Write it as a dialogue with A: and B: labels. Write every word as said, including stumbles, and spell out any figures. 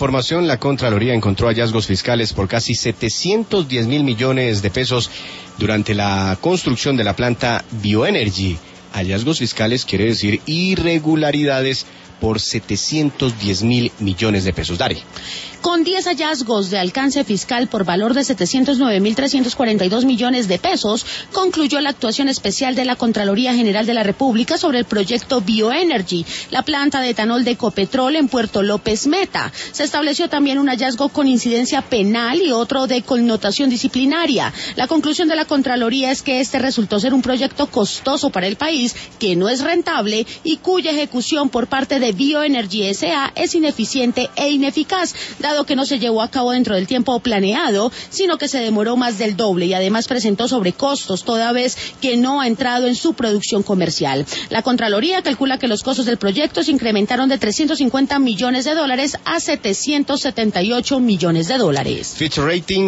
A: información, la Contraloría encontró hallazgos fiscales por casi setecientos diez mil millones de pesos durante la construcción de la planta Bioenergy. Hallazgos fiscales quiere decir irregularidades por setecientos diez mil millones de pesos. Dari.
B: Con diez hallazgos de alcance fiscal por valor de setecientos nueve mil trescientos cuarenta y dos millones de pesos, concluyó la actuación especial de la Contraloría General de la República sobre el proyecto Bioenergy, la planta de etanol de Ecopetrol en Puerto López Meta. Se estableció también un hallazgo con incidencia penal y otro de connotación disciplinaria. La conclusión de la Contraloría es que este resultó ser un proyecto costoso para el país, que no es rentable y cuya ejecución por parte de Bioenergy S A es ineficiente e ineficaz, dado que no se llevó a cabo dentro del tiempo planeado, sino que se demoró más del doble y además presentó sobrecostos, toda vez que no ha entrado en su producción comercial. La Contraloría calcula que los costos del proyecto se incrementaron de trescientos cincuenta millones de dólares a setecientos setenta y ocho millones de dólares.
A: Fitch Ratings